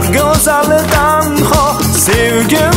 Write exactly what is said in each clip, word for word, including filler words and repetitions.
go'zali tanho sevgim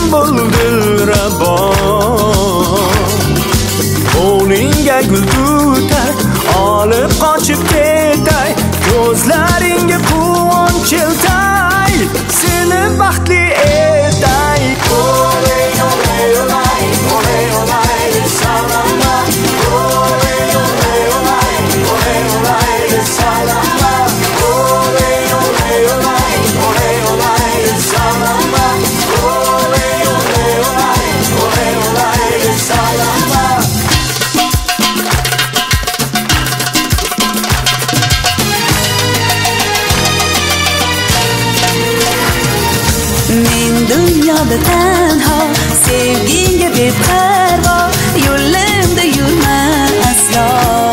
buldirabon. Qo'lingga gul tutay, olib qochib ketay, ko'zlaringga quvonch eltay, seni baxtli etay. Oley oley oley, oley oley salama. Oley oley oley, oley oley salama. Oley oley oley, oley oley salama. Oley oley oley, oley oley salama. Men dunyoda tanho, sevginga beparvo, yo'limda yurma aslo.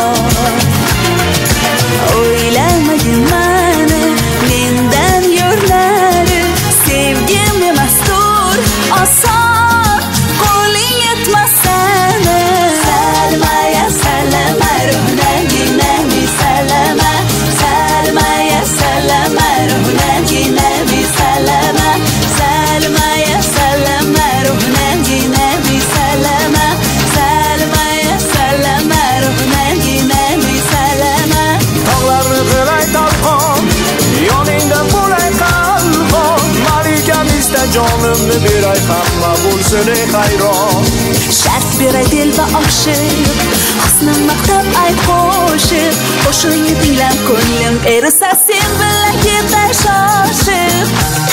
O'ylamagin mani, mendan yo'llari, sevgim emasdur oson, qo'ling yetmas sani. Salma ya salama, ruhdan nabi salama. Salma ya salama, ruhdan nabi salama. Salma ya salama, ruhdan nabi salama. Salma ya salama, ruhdan nabi salama. Tog'larni g'ilay talqon, yoningda bo'lay qalbon. Malikamizda jonimni beray, hamma bo'lsin ey hayron. Shart beray dilba oshiq, husnim maqtab ayt qo'shiq. Qo'shig'ingni tinglab ko'nglim erisa, sen bilan ketay shoshib.